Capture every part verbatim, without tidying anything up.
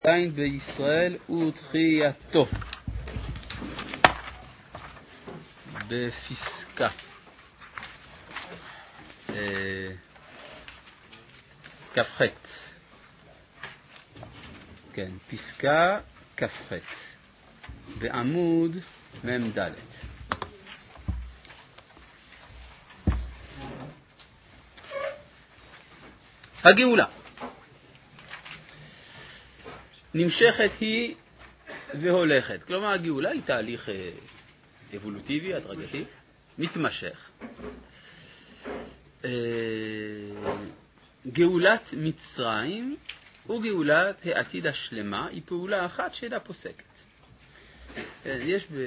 עדיין בישראל ותחייתו בפסקה כ"ח. כן, פסקה כ"ח בעמוד מ"ד. הגאולה נמשכת היא והולכת. כלומר, הגאולה היא תהליך אבולוטיבי, הדרגתי, מתמשך. גאולת מצרים וגאולת העתיד השלמה היא פעולה אחת שאינה פוסקת. יש ב...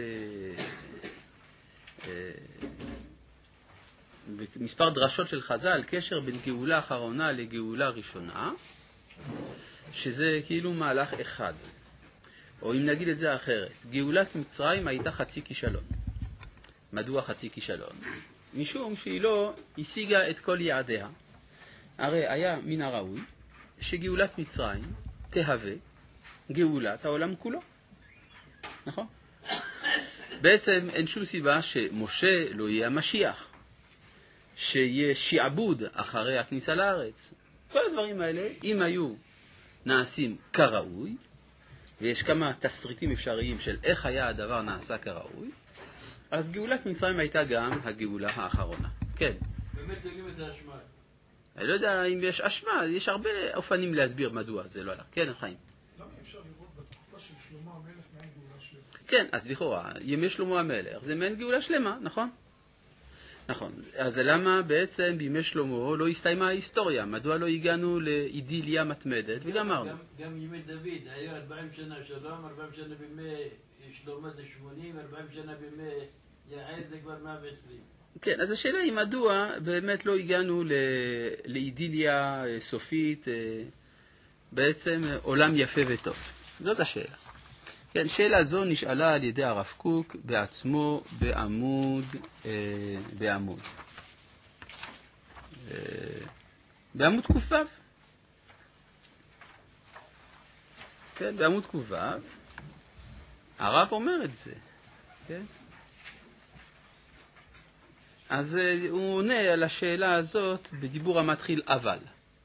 במספר דרשות של חז"ל קשר בין גאולה אחרונה לגאולה ראשונה, שזה כאילו מהלך אחד. או אם נגיד את זה אחרת, גאולת מצרים הייתה חצי כישלון. מדוע חצי כישלון? משום שהיא לא השיגה את כל יעדיה. הרי היה מן הראוי שגאולת מצרים תהווה גאולת העולם כולו. נכון? בעצם אין שום סיבה שמשה לא יהיה המשיח, שיהיה שיעבוד אחרי הכניסה לארץ. כל הדברים האלה, אם היו נעשים כראוי, ויש כמה תסריטים אפשריים של איך היה הדבר נעשה כראוי, אז גאולת מצרים הייתה גם הגאולה האחרונה. כן. באמת תגיד את זה אשמה. אני לא יודע אם יש אשמה, יש הרבה אופנים להסביר מדוע זה לא עלה. כן, חיים. למה אפשר לראות בתקופה של שלמה המלך מעין גאולה שלמה? כן, אז לכאורה, ימי שלמה המלך זה מעין גאולה שלמה, נכון? נכון. אז למה בעצם בימי שלמה לא הסתיימה ההיסטוריה? מדוע לא הגענו לאידיליה מתמדת וגמרנו? גם, גם ימי דוד, היו ארבעים שנה שלום, ארבעים שנה בימי שלמה זה שמונים, ארבעים שנה בימי יעל זה כבר מאה ועשרים. כן, אז השאלה היא מדוע באמת לא הגענו לאידיליה סופית, בעצם עולם יפה וטוב. זאת השאלה. כן, שאלה זו נשאלה על ידי הרב קוק בעצמו בעמוד, אה, בעמוד. אה, בעמוד ק"ו. כן, בעמוד ק"ו. הרב אומר את זה. כן? אז אה, הוא עונה על השאלה הזאת בדיבור המתחיל אבל.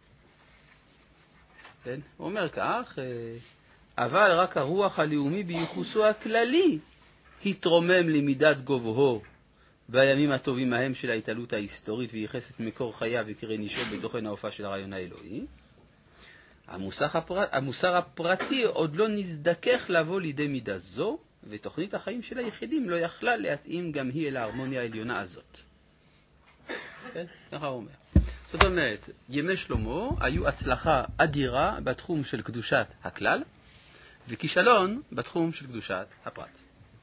כן? הוא אומר כך, אה, אבל רק הרוח הלאומי ביחוסו הכללי התרומם למידת גובהו בימים הטובים ההם של ההתעלות ההיסטורית וייחס את מקור חייו וקרי נישו בתוכן ההופעה של הרעיון האלוהי. המוסר, הפר... המוסר הפרטי עוד לא נזדכך לבוא לידי מידה זו, ותוכנית החיים של היחידים לא יכלה להתאים גם היא אל ההרמוניה העליונה הזאת. כן? ככה הוא אומר. זאת אומרת, ימי שלמה היו הצלחה אדירה בתחום של קדושת הכלל, וכישלון בתחום של קדושת הפרט.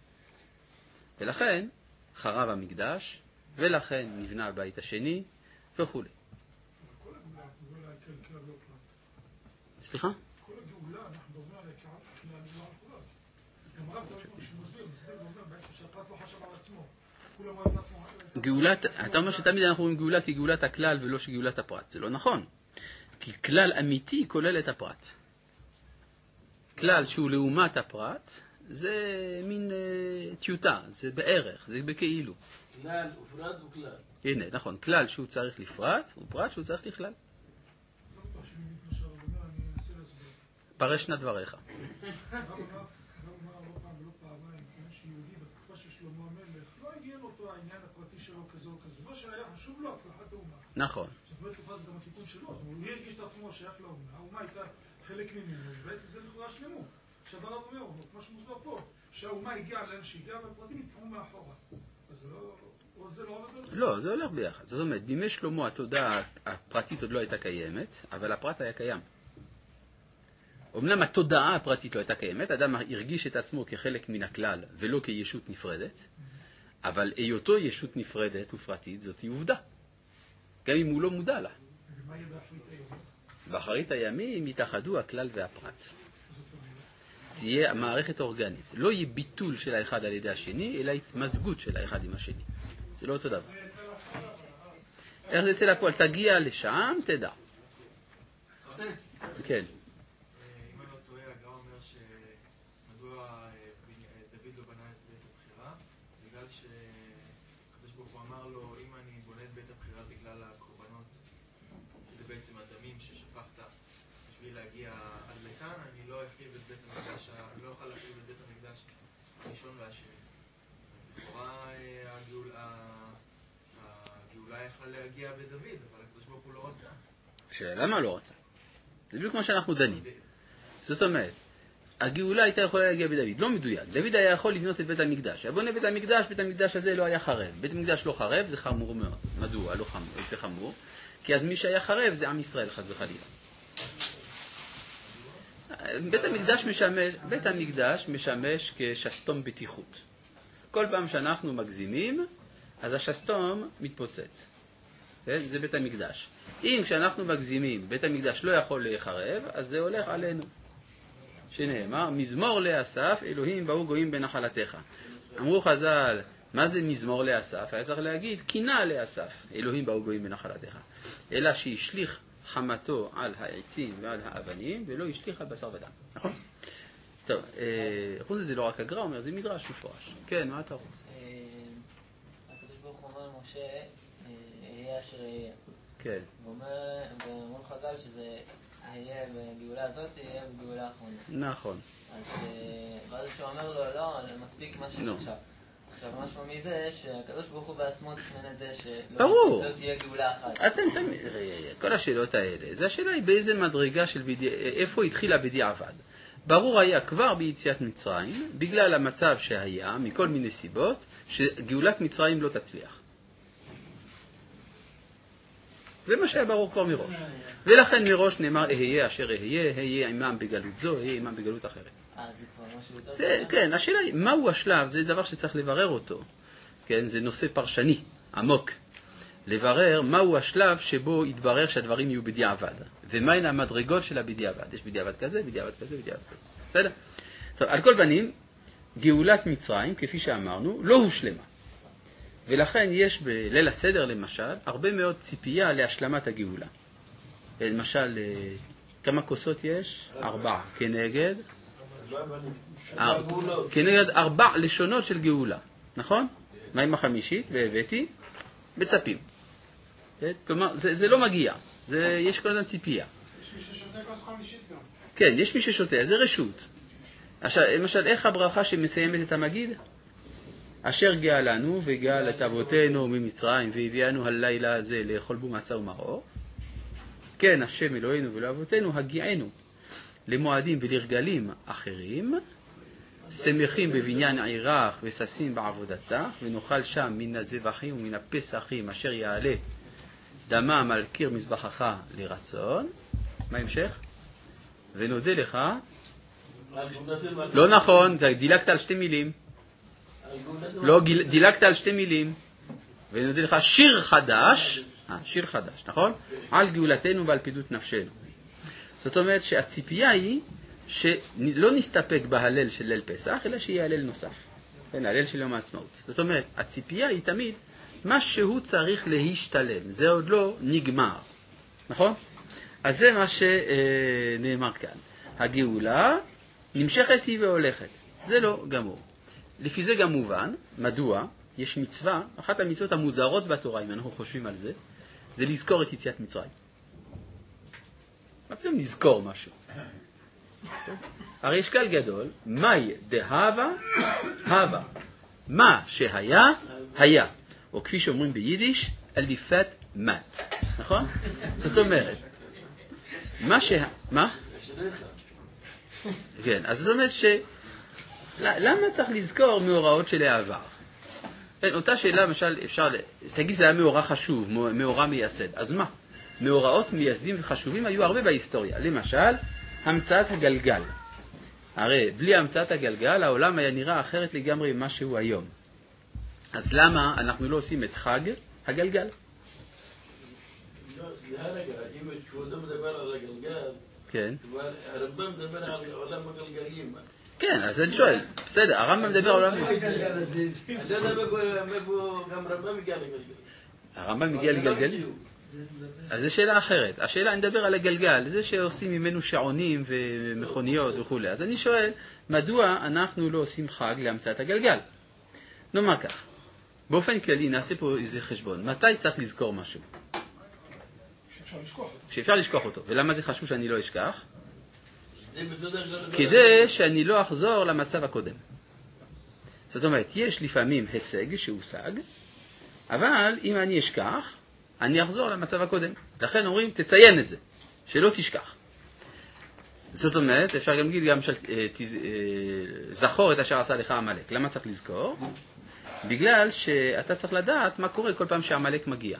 ולכן חרב המקדש, ולכן נבנה הבית השני, וכו'. כל הגאולה, הגאולה היא כלל כלל לא פרט. סליחה? כל הגאולה, אנחנו מדברים עליה כלל כלל לא פרט. גם רב דוד שהוא מסביר, מסביר ואומר בעצם שהפרט לא חשב על עצמו. כולם רואים את עצמו. גאולת, אתה אומר שתמיד אנחנו רואים גאולה כגאולת הכלל ולא שגאולת הפרט. זה לא נכון. כי כלל אמיתי כולל את הפרט. כלל שהוא לעומת הפרט, זה מין uh, טיוטה, זה בערך, זה בכאילו. כלל ופרט וכלל. הנה, נכון, כלל שהוא צריך לפרט, ופרט שהוא צריך לכלל. לא בטוח שאני מבין כמו שהרב אומר, אני אנסה להסביר. פרש נא דבריך. הרב אמר, הרב אמר לא פעם ולא פעמיים, שיהודי בתקופה של שלמה המלך, לא הגיע לו אותו העניין הפרטי שלו כזה או כזה. מה שהיה חשוב לו, הצלחת האומה. נכון. זאת אומרת, זה גם התיקון שלו, אז הוא הרגיש את עצמו שייך לאומה. האומה הייתה חלק ממנו, ובעצם זה לכאורה שלמות. עכשיו הרב אומר, כמו שמוסבר פה, שהאומה הגיעה לאן שהגיעה, והפרטים התקמו מאחורה. אז זה לא... או זה לא עובד על זה? לא, זה הולך ביחד. זאת אומרת, בימי שלמה התודעה הפרטית עוד לא הייתה קיימת, אבל הפרט היה קיים. אמנם התודעה הפרטית לא הייתה קיימת, אדם הרגיש את עצמו כחלק מן הכלל, ולא כישות נפרדת, אבל היותו ישות נפרדת ופרטית, זאת היא עובדה. גם אם הוא לא מודע לה. ומה יהיה באחרית הימים? באחרית הימים יתאחדו הכלל והפרט. תהיה מערכת אורגנית. לא יהיה ביטול של האחד על ידי השני, אלא התמזגות של האחד עם השני. זה לא אותו דבר. איך זה יצא לפועל? תגיע לשם, תדע. כן. אם אני לא טועה, הגאון מדוע דוד לא בנה את בית הבחירה, בגלל שהקדוש ברוך הוא אמר לו, אם אני בונה את בית הבחירה בגלל הקורבנות, שזה בעצם הדמים ששפכת בשביל להגיע עד לכאן, אני לא אחיב את בית המקדש, לא אוכל להחיב את בית המקדש הראשון והשני. לכאורה הגאולה יכלה להגיע בדוד, אבל הקדוש ברוך הוא לא רצה. למה לא רצה? זה בדיוק כמו שאנחנו דנים. זאת אומרת, הגאולה הייתה יכולה להגיע בדוד, לא מדויק. דוד היה יכול לבנות את בית המקדש. היה בונה בית המקדש, בית המקדש הזה לא היה חרב. בית המקדש לא חרב, זה חמור מאוד. מדוע? לא חמור, זה חמור. כי אז מי שהיה חרב זה עם ישראל, חס וחלילה. בית המקדש משמש, בית המקדש משמש כשסתום בטיחות. כל פעם שאנחנו מגזימים, אז השסתום מתפוצץ. זה בית המקדש. אם כשאנחנו מגזימים, בית המקדש לא יכול להיחרב, אז זה הולך עלינו. שנאמר, מזמור לאסף, אלוהים באו גויים בנחלתך. אמרו חז"ל, מה זה מזמור לאסף? היה צריך להגיד, קינה לאסף, אלוהים באו גויים בנחלתך. אלא שהשליך חמתו על העצים ועל האבנים, ולא השליך על בשר ודם. נכון? טוב, חוץ לזה לא רק הגר"א אומר, זה מדרש מפורש. כן, מה אתה רוצה? הקדוש ברוך הוא אומר למשה, יהיה אשר יהיה. כן. ואומרים חז"ל שזה יהיה בגאולה הזאת, יהיה בגאולה האחרונה. נכון. אז ואז כשהוא אומר לו, לא, מספיק מה שיש עכשיו. עכשיו, משמע מזה שהקדוש ברוך הוא בעצמו תכנן את זה שלא תהיה גאולה אחת. אתם תמיד, כל השאלות האלה, זה השאלה היא באיזה מדרגה של בדיעבד, איפה התחילה בדיעבד. ברור היה כבר ביציאת מצרים, בגלל המצב שהיה, מכל מיני סיבות, שגאולת מצרים לא תצליח. זה מה שהיה ברור כבר מראש. ולכן מראש נאמר, אהיה אשר אהיה, אהיה עמם בגלות זו, אהיה עמם בגלות אחרת. זה, כן, השאלה היא, מהו השלב? זה דבר שצריך לברר אותו. כן, זה נושא פרשני, עמוק. לברר מהו השלב שבו יתברר שהדברים יהיו בדיעבד. ומהן המדרגות של הבדיעבד. יש בדיעבד כזה, בדיעבד כזה, בדיעבד כזה. בסדר? טוב, על כל פנים, גאולת מצרים, כפי שאמרנו, לא הושלמה. ולכן יש בליל הסדר, למשל, הרבה מאוד ציפייה להשלמת הגאולה. למשל, כמה כוסות יש? ארבע. כנגד? כנגד ארבע לשונות של גאולה. נכון? מה עם החמישית? והבאתי? מצפים. כלומר, זה, זה לא מגיע. זה, יש כל הזמן ציפייה. יש מי ששותה כוס חמישית גם. כן, יש מי ששותה, זה רשות. עכשיו, למשל, איך הברכה שמסיימת את המגיד? אשר גאה לנו וגאה את אבותינו ממצרים והביאנו הלילה הזה לאכול בו מצה ומרור. כן, השם אלוהינו ולא אבותינו, הגיענו למועדים ולרגלים אחרים, שמחים בבניין עירך וששים בעבודתך, ונאכל שם מן הזבחים ומן הפסחים אשר יעלה דמם על קיר מזבחך לרצון. מה המשך? ונודה לך. לא נכון, דילגת על שתי מילים. לא, דילגת על שתי מילים. ונודה לך שיר חדש, אה, שיר חדש, נכון? על גאולתנו ועל פידות נפשנו. זאת אומרת שהציפייה היא שלא נסתפק בהלל של ליל פסח, אלא שיהיה הלל נוסף. כן, הלל של יום העצמאות. זאת אומרת, הציפייה היא תמיד מה שהוא צריך להשתלם. זה עוד לא נגמר. נכון? אז זה מה שנאמר כאן. הגאולה נמשכת היא והולכת. זה לא גמור. לפי זה גם מובן, מדוע יש מצווה, אחת המצוות המוזרות בתורה, אם אנחנו חושבים על זה, זה לזכור את יציאת מצרים. מה פתאום לזכור משהו? הרי יש כלל גדול, מהי דהבה, הווה. מה שהיה, היה. או כפי שאומרים ביידיש, אליפת מת. נכון? זאת אומרת, מה שה... מה? כן, אז זאת אומרת ש... למה צריך לזכור מאורעות של העבר? כן, אותה שאלה, למשל, אפשר... תגיד שזה היה מאורע חשוב, מאורע מייסד. אז מה? מאורעות מייסדים וחשובים היו הרבה בהיסטוריה. למשל, המצאת הגלגל. הרי בלי המצאת הגלגל, העולם היה נראה אחרת לגמרי ממה שהוא היום. אז למה אנחנו לא עושים את חג הגלגל? אם כבודו מדבר על הגלגל, כן. הרמב"ם מדבר על עולם הגלגלים. כן, אז אני שואל, בסדר, הרמב"ם מדבר על עולם הגלגל הזה. אני יודע מאיפה גם רמב"ם מגיע לגלגלים. הרמב"ם מגיע לגלגלים? אז זו שאלה אחרת. השאלה, אני מדבר על הגלגל, זה שעושים ממנו שעונים ומכוניות וכו'. אז אני שואל, מדוע אנחנו לא עושים חג להמצאת הגלגל? נאמר כך, באופן כללי נעשה פה איזה חשבון. מתי צריך לזכור משהו? שאפשר לשכוח אותו. שאפשר לשכוח אותו. ולמה זה חשוב שאני לא אשכח? כדי שאני לא אחזור למצב הקודם. זאת אומרת, יש לפעמים הישג שהושג, אבל אם אני אשכח, אני אחזור למצב הקודם. לכן אומרים, תציין את זה, שלא תשכח. זאת אומרת, אפשר גם להגיד גם של, תז, זכור את אשר עשה לך עמלק. למה צריך לזכור? בגלל שאתה צריך לדעת מה קורה כל פעם שעמלק מגיע.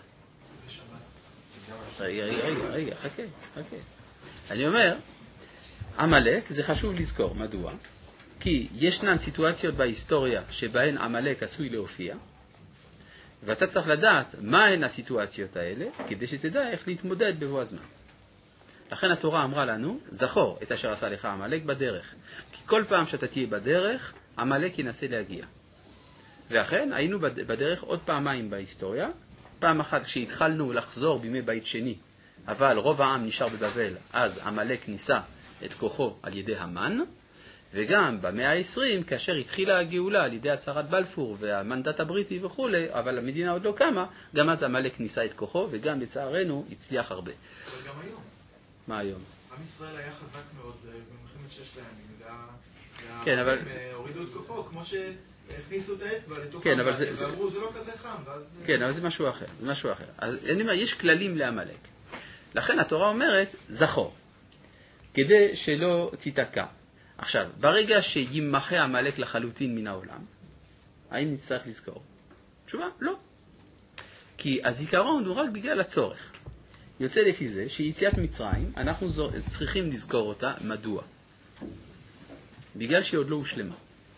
רגע, רגע, רגע, רגע, חכה, חכה. אני אומר, עמלק זה חשוב לזכור. מדוע? כי ישנן סיטואציות בהיסטוריה שבהן עמלק עשוי להופיע, ואתה צריך לדעת מהן הסיטואציות האלה, כדי שתדע איך להתמודד בבוא הזמן. לכן התורה אמרה לנו, זכור את אשר עשה לך עמלק בדרך. כי כל פעם שאתה תהיה בדרך, עמלק ינסה להגיע. ואכן, היינו בדרך עוד פעמיים בהיסטוריה. פעם אחת כשהתחלנו לחזור בימי בית שני, אבל רוב העם נשאר בבבל, אז עמלק ניסה את כוחו על ידי המן, וגם במאה ה-עשרים, כאשר התחילה הגאולה על ידי הצהרת בלפור והמנדט הבריטי וכו', אבל המדינה עוד לא קמה, גם אז עמלק ניסה את כוחו, וגם לצערנו הצליח הרבה. אבל גם היום. מה היום? עם ישראל היה חזק מאוד במלחמת ששת הימים, כן, אבל... הורידו את כוחו, כמו שהכניסו את האצבע לתוך כן, המבט, זה... ואמרו, זה לא כזה חם, ואז... כן, אבל זה משהו אחר, זה משהו אחר. אז אני אומר, יש כללים לעמלק. לכן התורה אומרת, זכור, כדי שלא תתקע. עכשיו, ברגע שימחה עמלק לחלוטין מן העולם, האם נצטרך לזכור? תשובה, לא. כי הזיכרון הוא רק בגלל הצורך. יוצא לפי זה שיציאת מצרים, אנחנו צריכים לזכור אותה. מדוע? בגלל שהיא עוד לא הושלמה.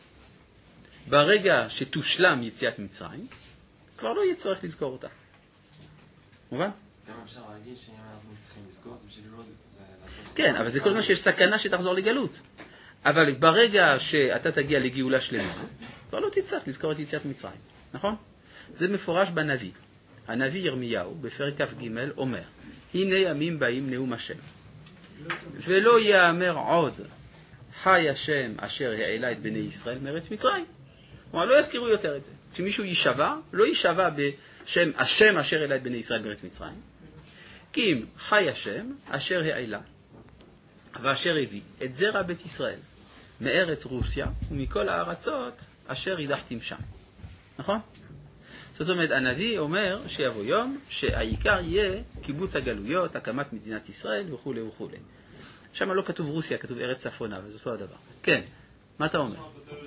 ברגע שתושלם יציאת מצרים, כבר לא יהיה צורך לזכור אותה. מובן? גם אפשר להגיד שאם אנחנו צריכים לזכור, זה בשביל לא... כן, אבל זה כל מה שיש סכנה שתחזור לגלות. אבל ברגע שאתה תגיע לגאולה שלמה, כבר לא תצטרך לזכור את יציאת מצרים. נכון? זה מפורש בנביא. הנביא ירמיהו, בפרק כ"ג, אומר, הנה ימים באים נאום השם, ולא יאמר עוד, חי השם אשר העלה את בני ישראל מארץ מצרים. כלומר, לא יזכירו יותר את זה. כשמישהו יישבע, לא יישבע בשם השם אשר העלה את בני ישראל מארץ מצרים. כי אם חי השם אשר העלה, ואשר הביא את זרע בית ישראל מארץ רוסיה ומכל הארצות אשר ידחתם שם. נכון? זאת אומרת, הנביא אומר שיבוא יום שהעיקר יהיה קיבוץ הגלויות, הקמת מדינת ישראל וכו' וכו'. שם לא כתוב רוסיה, כתוב ארץ צפונה, וזה אותו הדבר. כן, מה אתה אומר?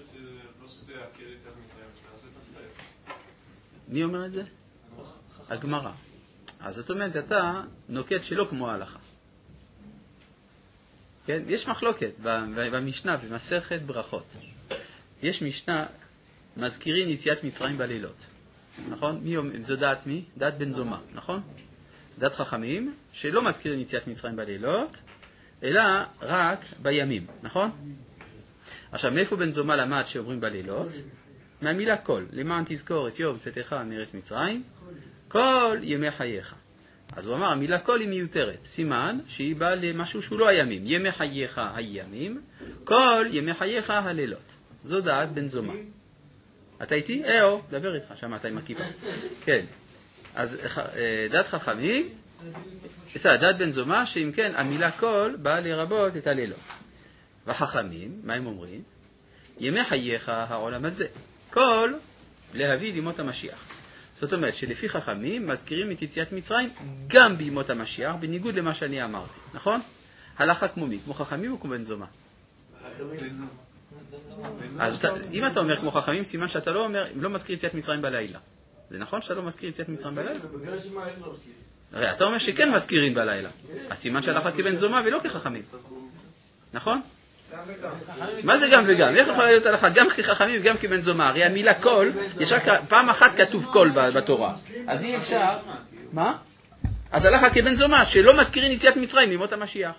מי אומר את זה? הגמרא. אז זאת אומרת, אתה נוקט שלא כמו ההלכה. כן? יש מחלוקת במשנה, במסכת ברכות. יש משנה, מזכירים יציאת מצרים בלילות. נכון? מי, זו דעת מי? דעת בן זומא, נכון? דעת חכמים, שלא מזכירים יציאת מצרים בלילות, אלא רק בימים, נכון? עכשיו, מאיפה בן זומא למד שאומרים בלילות? מהמילה כל, למען תזכור את יום צאתך מארץ מצרים, כל ימי חייך. אז הוא אמר, המילה כל היא מיותרת, סימן שהיא באה למשהו שהוא לא הימים. ימי חייך הימים, כל ימי חייך הלילות. זו דעת בן זומא. אתה איתי? אהו, דבר איתך, שמעת עם הכיפה. כן. אז דעת חכמים, דעת בן זומא, שאם כן, המילה כל באה לרבות את הלילות. והחכמים, מה הם אומרים? ימי חייך העולם הזה. כל להביא לימות המשיח. זאת אומרת שלפי חכמים מזכירים את יציאת מצרים גם בימות המשיח, בניגוד למה שאני אמרתי, נכון? הלכה כמו מי? כמו חכמים או כמו בן זומא? אז אתה, אם אתה אומר כמו חכמים, סימן שאתה לא אומר, לא מזכיר יציאת מצרים בלילה. זה נכון שאתה לא מזכיר יציאת מצרים בלילה? הרי אתה אומר שכן מזכירים בלילה. הסימן שהלכה כבן זומא ולא כחכמים. נכון? מה זה גם וגם? איך יכולה להיות הלכה גם כחכמים וגם כבן זומא? הרי המילה כל, יש רק פעם אחת כתוב כל בתורה. אז אי אפשר... מה? אז הלכה כבן זומא, שלא מזכירים יציאת מצרים מימות המשיח.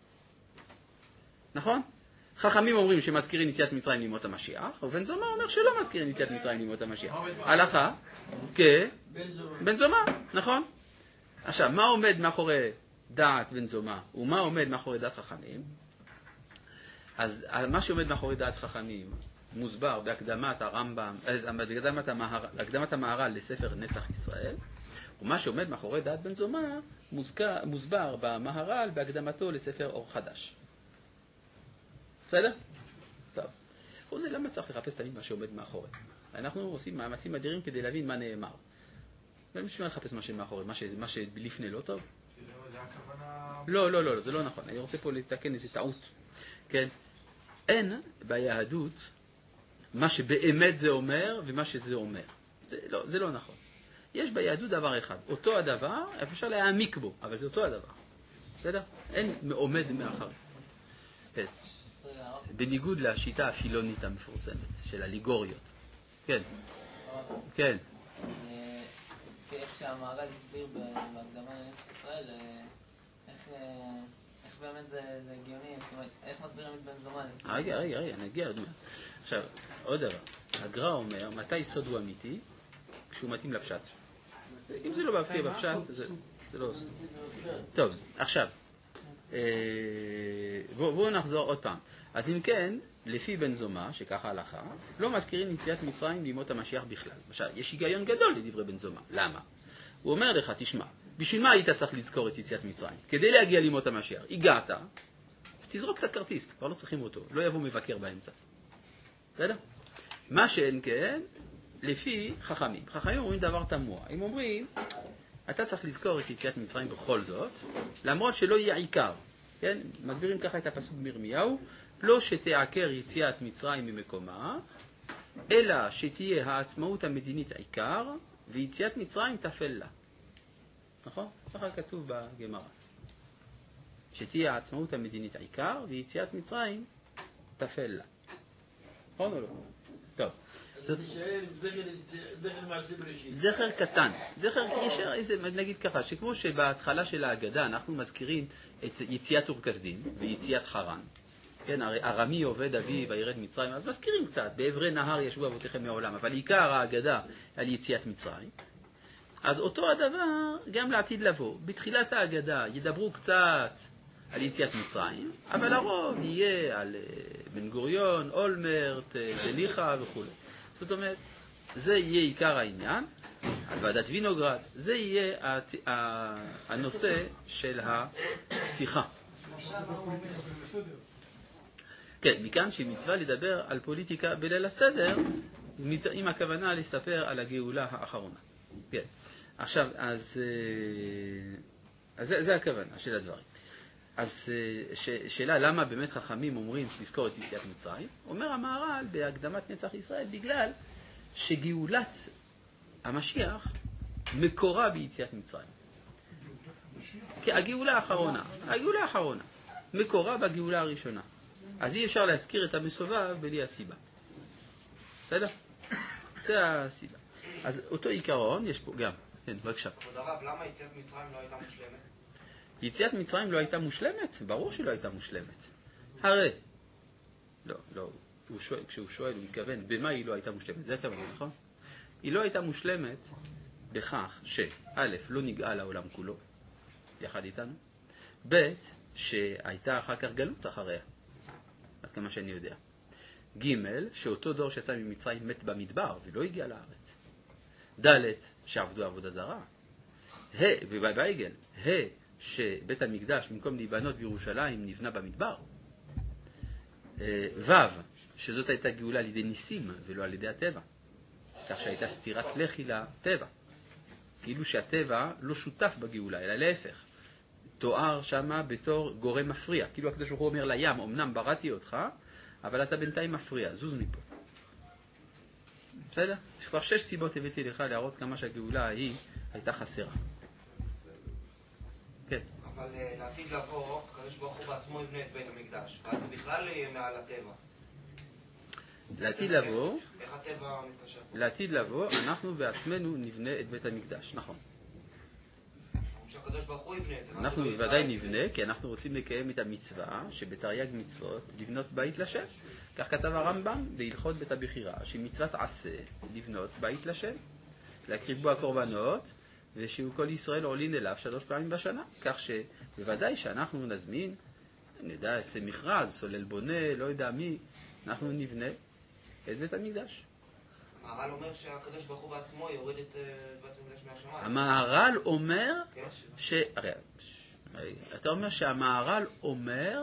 נכון? חכמים אומרים שמזכירים יציאת מצרים מימות המשיח, ובן זומא אומר שלא מזכירים יציאת מצרים מימות המשיח. הלכה כבן זומא, נכון? עכשיו, מה עומד מאחורי דעת בן זומא, ומה עומד מאחורי דעת חכמים? אז מה שעומד מאחורי דעת חכמים מוסבר בהקדמת הרמב"ם, בהקדמת המהר"ל, בהקדמת המהר"ל לספר נצח ישראל, ומה שעומד מאחורי דעת בן זומא מוסבר במהר"ל בהקדמתו לספר אור חדש. בסדר? טוב. חוץ זה למה צריך לחפש תמיד מה שעומד מאחורי? אנחנו עושים מאמצים אדירים כדי להבין מה נאמר. ובשביל מה לחפש מה שמאחורי? מה, ש... מה שלפני לא טוב? לא, לא, לא, זה לא נכון. אני רוצה פה לתקן איזו טעות. כן? אין ביהדות מה שבאמת זה אומר ומה שזה אומר. זה לא, זה לא נכון. יש ביהדות דבר אחד. אותו הדבר, אפשר להעמיק בו, אבל זה אותו הדבר. בסדר? אין עומד מאחרי. כן. בניגוד לשיטה הפילונית המפורסמת של הליגוריות. כן. כן. איך שהמהר"ל הסביר בהקדמה לנצח ישראל, איך באמת זה הגיוני, זאת אומרת, איך מסבירים את בן זומא? רגע, רגע, רגע, נגיע עוד מעט. עכשיו, עוד דבר. הגר"א אומר, מתי סוד הוא אמיתי? כשהוא מתאים לפשט. אם זה לא מופיע בפשט, זה לא עושה. טוב, עכשיו, בואו נחזור עוד פעם. אז אם כן, לפי בן זומא, שככה הלכה, לא מזכירים יציאת מצרים לימות המשיח בכלל. עכשיו, יש היגיון גדול לדברי בן זומא. למה? הוא אומר לך, תשמע, בשביל מה היית צריך לזכור את יציאת מצרים? כדי להגיע לימות המשיח. הגעת, אז תזרוק את הכרטיס, כבר לא צריכים אותו, לא יבוא מבקר באמצע. בסדר? מה שאין כן, לפי חכמים. חכמים אומרים דבר תמוה. הם אומרים, אתה צריך לזכור את יציאת מצרים בכל זאת, למרות שלא יהיה עיקר. כן? מסבירים ככה את הפסוק מירמיהו, לא שתעקר יציאת מצרים ממקומה, אלא שתהיה העצמאות המדינית עיקר, ויציאת מצרים תפל לה. נכון? ככה כתוב בגמרא. שתהיה העצמאות המדינית עיקר, ויציאת מצרים תפל לה. נכון או לא? טוב. זכר קטן. זכר ישר, נגיד ככה, שכמו שבהתחלה של ההגדה אנחנו מזכירים את יציאת אור-כשדים ויציאת חרן. כן, הרי ארמי עובד אבי וירד מצרים, אז מזכירים קצת, בעברי נהר ישבו אבותיכם מעולם, אבל עיקר ההגדה על יציאת מצרים. אז אותו הדבר גם לעתיד לבוא. בתחילת ההגדה ידברו קצת על יציאת מצרים, אבל הרוב יהיה על בן גוריון, אולמרט, זליכה וכו'. זאת אומרת, זה יהיה עיקר העניין, על ועדת וינוגרד, זה יהיה הנושא של השיחה. כן, מכאן שמצווה לדבר על פוליטיקה בליל הסדר, עם הכוונה לספר על הגאולה האחרונה. כן. עכשיו, אז, אז זה, זה הכוונה של הדברים. אז ש, שאלה למה באמת חכמים אומרים לזכור את יציאת מצרים? אומר המהר"ל בהקדמת נצח ישראל, בגלל שגאולת המשיח מקורה ביציאת מצרים. כי הגאולה האחרונה, הגאולה האחרונה, מקורה בגאולה הראשונה. אז אי אפשר להזכיר את המסובב בלי הסיבה. בסדר? זה הסיבה. אז אותו עיקרון יש פה גם. כן, בבקשה. כבוד הרב, למה יציאת מצרים לא הייתה מושלמת? יציאת מצרים לא הייתה מושלמת? ברור שלא הייתה מושלמת. הרי, לא, לא, הוא שואל, כשהוא שואל, הוא מתכוון, במה היא לא הייתה מושלמת? זה הכוונה, נכון? היא לא הייתה מושלמת בכך שא', לא נגעה לעולם כולו, יחד איתנו, ב', שהייתה אחר כך גלות אחריה, עד כמה שאני יודע. ג', שאותו דור שיצא ממצרים מת במדבר ולא הגיע לארץ. ד', שעבדו עבודה זרה. ה', ובעגל, ה', שבית המקדש במקום להיבנות בירושלים נבנה במדבר. ו', שזאת הייתה גאולה על ידי ניסים ולא על ידי הטבע. כך שהייתה סתירת לחי לטבע. כאילו שהטבע לא שותף בגאולה, אלא להפך. תואר שמה בתור גורם מפריע. כאילו הקדוש ברוך הוא אומר לים, אמנם בראתי אותך, אבל אתה בינתיים מפריע, זוז מפה. בסדר? יש כבר שש סיבות הבאתי לך להראות כמה שהגאולה ההיא הייתה חסרה. כן. אבל לעתיד לבוא, הקדוש ברוך הוא בעצמו יבנה את בית המקדש, ואז זה בכלל יהיה מעל הטבע. לעתיד לבוא, איך הטבע מתקשר? לעתיד לבוא, אנחנו בעצמנו נבנה את בית המקדש, נכון. שהקדוש ברוך הוא יבנה את זה. אנחנו בוודאי נבנה, כי אנחנו רוצים לקיים את המצווה שבתרי"ג מצוות לבנות בית לשם. כך כתב הרמב"ם בהלכות בית הבחירה, שמצוות עשה לבנות בית לשם, להקריב בו הקורבנות ושיהיו כל ישראל עולין אליו שלוש פעמים בשנה. כך שבוודאי שאנחנו נזמין, נדע, עשה מכרז, סולל בונה, לא יודע מי, אנחנו נבנה את בית המקדש. המהר"ל אומר שהקדוש ברוך הוא בעצמו יוריד את בית המקדש מהשמיים. המהר"ל אומר ש... הרי, אתה אומר שהמהר"ל אומר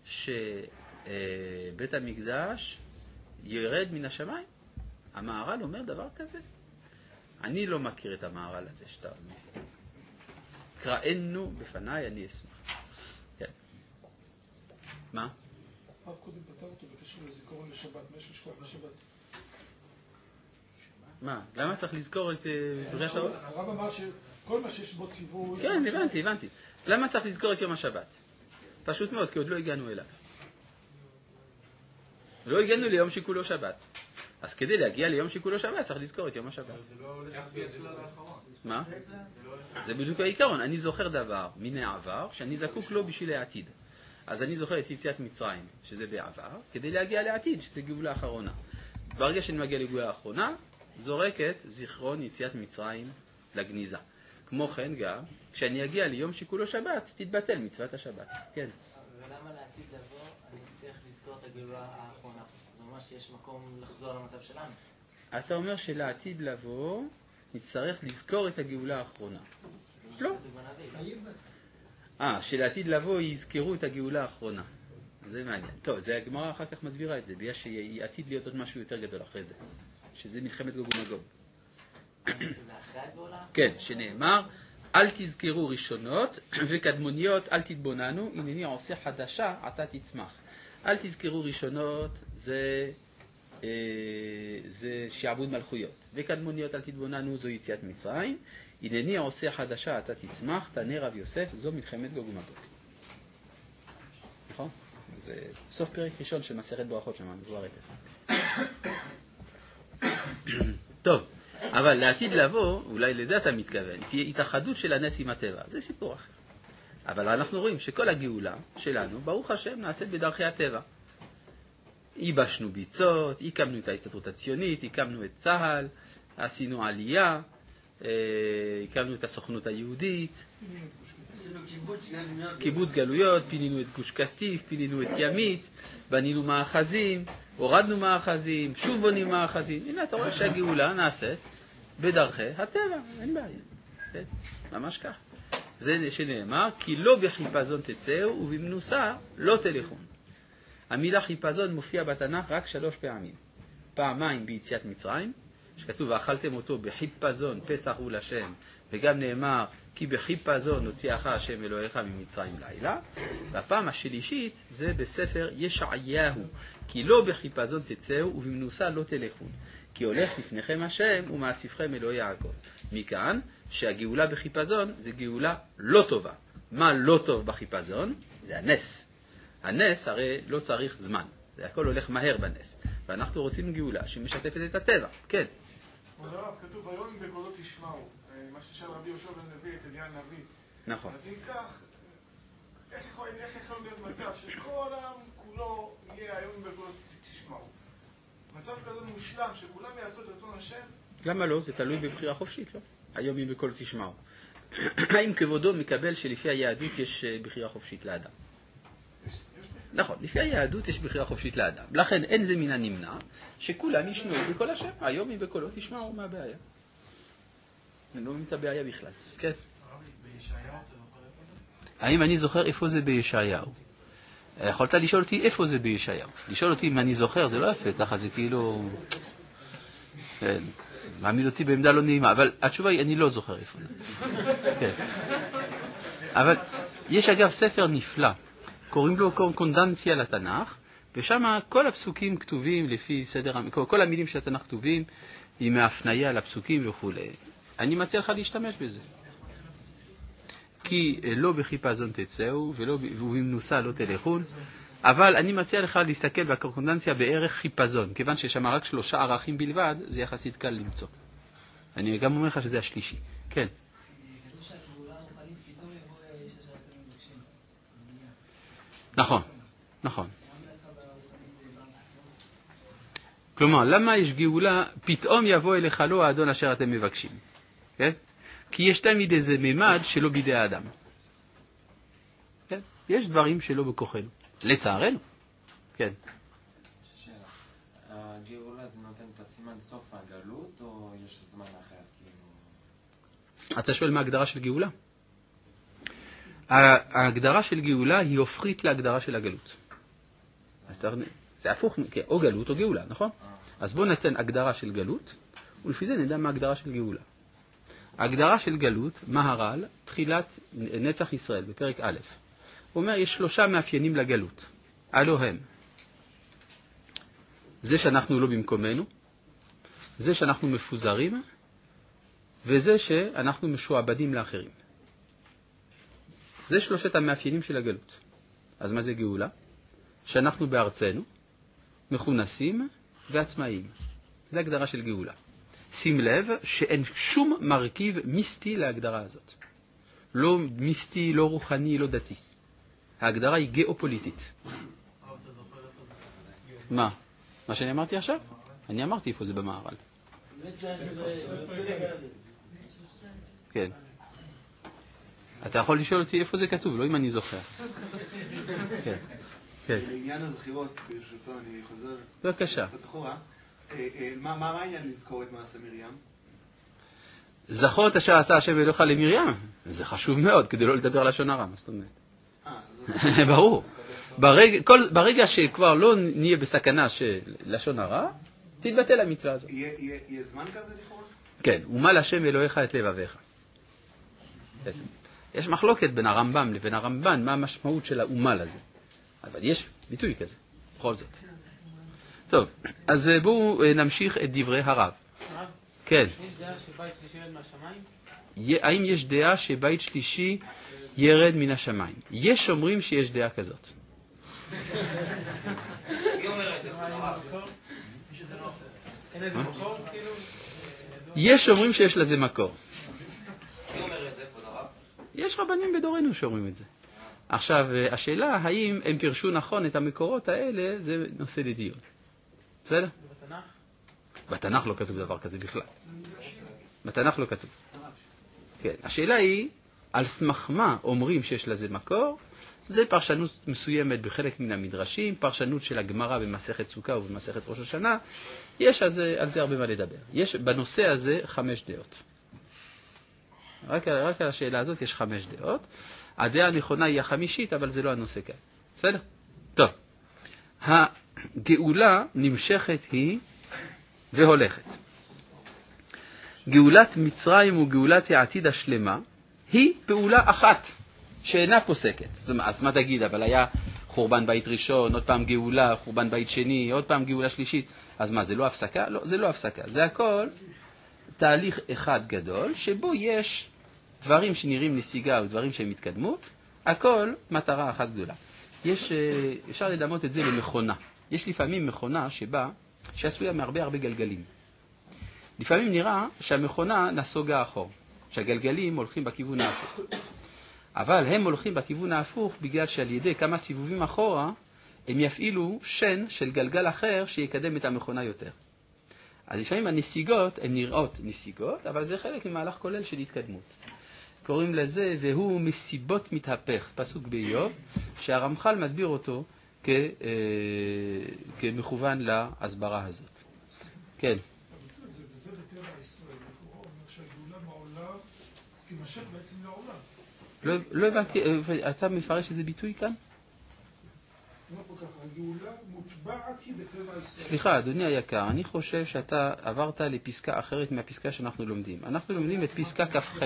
שבית המקדש ירד מן השמיים? המהר"ל אומר דבר כזה? אני לא מכיר את המהר"ל הזה שאתה אומר. קראנו בפניי, אני אשמח. כן. מה? הרב קודם פתר אותו בקשר לזיכרון לשבת, מה יש לשכוח לשבת? מה? למה צריך לזכור את דברי השבת? הרב אמר שכל מה שיש בו ציווי... כן, הבנתי, הבנתי. למה צריך לזכור את יום השבת? פשוט מאוד, כי עוד לא הגענו אליו. לא הגענו ליום שכולו שבת. אז כדי להגיע ליום שכולו שבת צריך לזכור את יום השבת. זה לא הולך בכלל האחרון. מה? זה בדיוק העיקרון. אני זוכר דבר מן העבר שאני זקוק לו בשביל העתיד. אז אני זוכר את יציאת מצרים, שזה בעבר, כדי להגיע לעתיד, שזה גאולה האחרונה. ברגע שאני מגיע לגאולה האחרונה, זורקת זיכרון יציאת מצרים לגניזה. כמו כן גם, כשאני אגיע ליום שכולו שבת, תתבטל מצוות השבת. כן. ולמה לעתיד לבוא, אני אצטרך לזכור את הגאולה האחרונה? זה ממש שיש מקום לחזור למצב שלנו. אתה אומר שלעתיד לבוא, נצטרך לזכור את הגאולה האחרונה. לא. אה, שלעתיד לבוא יזכרו את הגאולה האחרונה. זה מעניין. טוב, זה הגמרא אחר כך מסבירה את זה, בגלל שעתיד להיות עוד משהו יותר גדול אחרי זה. שזה מלחמת גוג ומגוג. כן, שנאמר, אל תזכרו ראשונות וקדמוניות, אל תתבוננו, הנני עושה חדשה, אתה תצמח. אל תזכרו ראשונות, זה, אה, זה שעבוד מלכויות. וקדמוניות, אל תתבוננו, זו יציאת מצרים. הנני עושה חדשה, אתה תצמח, תענה רב יוסף, זו מלחמת גוג ומגוג. נכון? זה סוף פרק ראשון של מסכת ברכות שמענו, זו הרטף. טוב, אבל לעתיד לבוא, אולי לזה אתה מתכוון, תהיה התאחדות של הנס עם הטבע, זה סיפור אחר. אבל אנחנו רואים שכל הגאולה שלנו, ברוך השם, נעשית בדרכי הטבע. ייבשנו ביצות, הקמנו את ההסתדרות הציונית, הקמנו את צה"ל, עשינו עלייה, הקמנו את הסוכנות היהודית, קיבוץ גלויות, פינינו את גוש קטיף, פינינו את ימית, בנינו מאחזים, הורדנו מאחזים, שוב בונים מאחזים. הנה אתה רואה שהגאולה נעשית בדרכי הטבע, אין בעיה. כן? ממש כך. זה שנאמר, כי לא בחיפזון תצאו ובמנוסה לא תלכון. המילה חיפזון מופיע בתנ"ך רק שלוש פעמים. פעמיים ביציאת מצרים, שכתוב ואכלתם אותו בחיפזון פסח הוא לשם, וגם נאמר כי בחיפזון הוציאך השם אלוהיך ממצרים לילה. והפעם השלישית זה בספר ישעיהו, כי לא בחיפזון תצאו ובמנוסה לא תלכון, כי הולך לפניכם השם ומאסיפכם אלוהי יעקב. מכאן שהגאולה בחיפזון זה גאולה לא טובה. מה לא טוב בחיפזון? זה הנס. הנס הרי לא צריך זמן, זה הכל הולך מהר בנס, ואנחנו רוצים גאולה שמשתפת את הטבע. כן. הרב, כתוב היום בקולות תשמעו, מה ששאל רבי יהושע בן לוי את אליהו הנביא. נכון. אז אם כך, איך יכול, איך יכול להיות מצב שכל העם כולו יהיה היום בקולות תשמעו? מצב כזה מושלם שכולם יעשו את רצון השם? למה לא? זה תלוי בבחירה חופשית, לא? היום אם בקולות תשמעו. האם כבודו מקבל שלפי היהדות יש בחירה חופשית לאדם? נכון, לפי היהדות יש בחירה חופשית לאדם. לכן אין זה מן הנמנע שכולם ישמעו בקול השם. היום אם בקולות תשמעו, מה הבעיה? אני לא מבין את הבעיה בכלל. כן. האם אני זוכר איפה זה בישעיהו? יכולת לשאול אותי איפה זה בישעיהו. לשאול אותי אם אני זוכר זה לא יפה, ככה זה כאילו... כן, מעמיד אותי בעמדה לא נעימה, אבל התשובה היא אני לא זוכר איפה זה. כן. אבל יש אגב ספר נפלא, קוראים לו קונדנסיה לתנ"ך, ושם כל הפסוקים כתובים לפי סדר, כל המילים של התנ"ך כתובים עם ההפניה לפסוקים וכו'. אני מציע לך להשתמש בזה. כי לא בחיפזון תצאו ובמנוסה לא תלכון, אבל אני מציע לך להסתכל בקונדנסיה בערך חיפזון, כיוון שיש שם רק שלושה ערכים בלבד, זה יחסית קל למצוא. אני גם אומר לך שזה השלישי. כן. נכון, נכון. כלומר, למה יש גאולה, פתאום יבוא אליך לא האדון אשר אתם מבקשים? כן? כי יש תמיד איזה ממד שלא בידי האדם. כן? יש דברים שלא בכוחנו. לצערנו. כן. שאלה. הגאולה זה נותן את הסימן סוף הגלות, או יש זמן אחר? כאילו... אתה שואל מה ההגדרה של גאולה? ההגדרה של גאולה היא הופכית להגדרה של הגלות. אז זה הפוך, או גלות או גאולה, נכון? אז בואו ניתן הגדרה של גלות, ולפי זה נדע מה ההגדרה של גאולה. ההגדרה של גלות, מהר"ל, תחילת נצח ישראל, בפרק א', הוא אומר, יש שלושה מאפיינים לגלות. הלא הם. זה שאנחנו לא במקומנו, זה שאנחנו מפוזרים, וזה שאנחנו משועבדים לאחרים. זה שלושת המאפיינים של הגלות. אז מה זה גאולה? שאנחנו בארצנו, מכונסים ועצמאיים. זה הגדרה של גאולה. שים לב שאין שום מרכיב מיסטי להגדרה הזאת. לא מיסטי, לא רוחני, לא דתי. ההגדרה היא גיאופוליטית. מה? מה שאני אמרתי עכשיו? אני אמרתי איפה זה במהר"ל. כן. אתה יכול לשאול אותי איפה זה כתוב, לא אם אני זוכר. כן. כן. לעניין הזכירות, ברשותו, אני חוזר... בבקשה. מה העניין לזכור את מעשה מרים? זכור את אשר עשה השם אלוהיך למרים. זה חשוב מאוד, כדי לא לדבר לשון הרע, מה זאת אומרת? ברור. ברגע שכבר לא נהיה בסכנה של לשון הרע, תתבטל המצווה הזאת. יהיה זמן כזה לכאורה? כן, ומל השם אלוהיך את לבביך. יש מחלוקת בין הרמב"ם לבין הרמב"ן, מה המשמעות של האומל הזה. אבל יש ביטוי כזה, בכל זאת. טוב, אז בואו נמשיך את דברי הרב. כן. יש דעה שבית שלישי ירד מהשמיים? האם יש דעה שבית שלישי ירד מן השמיים? יש אומרים שיש דעה כזאת. יש אומרים שיש לזה מקור. יש רבנים בדורנו שאומרים את זה. עכשיו, השאלה, האם הם פירשו נכון את המקורות האלה, זה נושא לדיון. בסדר? בתנ"ך? בתנ"ך לא כתוב דבר כזה בכלל. בתנ"ך לא כתוב. כן, השאלה היא, על סמך מה אומרים שיש לזה מקור? זה פרשנות מסוימת בחלק מן המדרשים, פרשנות של הגמרא במסכת סוכה ובמסכת ראש השנה. יש על זה, על זה הרבה מה לדבר. יש בנושא הזה חמש דעות. רק, רק על השאלה הזאת יש חמש דעות. הדעה הנכונה היא החמישית, אבל זה לא הנושא כאן. בסדר? טוב. הגאולה נמשכת היא והולכת. גאולת מצרים וגאולת העתיד השלמה היא פעולה אחת שאינה פוסקת. זאת אומרת, אז מה תגיד? אבל היה חורבן בית ראשון, עוד פעם גאולה, חורבן בית שני, עוד פעם גאולה שלישית. אז מה, זה לא הפסקה? לא, זה לא הפסקה. זה הכל תהליך אחד גדול, שבו יש דברים שנראים נסיגה ודברים שהם התקדמות, הכל מטרה אחת גדולה. יש, אפשר לדמות את זה למכונה. יש לפעמים מכונה שבה, שעשויה מהרבה הרבה גלגלים. לפעמים נראה שהמכונה נסוגה אחור, שהגלגלים הולכים בכיוון ההפוך. אבל הם הולכים בכיוון ההפוך בגלל שעל ידי כמה סיבובים אחורה, הם יפעילו שן של גלגל אחר שיקדם את המכונה יותר. אז לפעמים הנסיגות הן נראות נסיגות, אבל זה חלק ממהלך כולל של התקדמות. קוראים לזה, והוא מסיבות מתהפך, פסוק באיוב, שהרמח"ל מסביר אותו כ, אה, כמכוון להסברה הזאת. כן. וזה בטבע ישראל, לכאורה אומר שהגאולה בעולם תימשך בעצם לעולם. לא הבנתי, אתה מפרש איזה ביטוי כאן? אומר פה ככה, הגאולה מוטבעת היא בטבע ישראל. סליחה, אדוני היקר, אני חושב שאתה עברת לפסקה אחרת מהפסקה שאנחנו לומדים. אנחנו לומדים את פסקה כ"ח.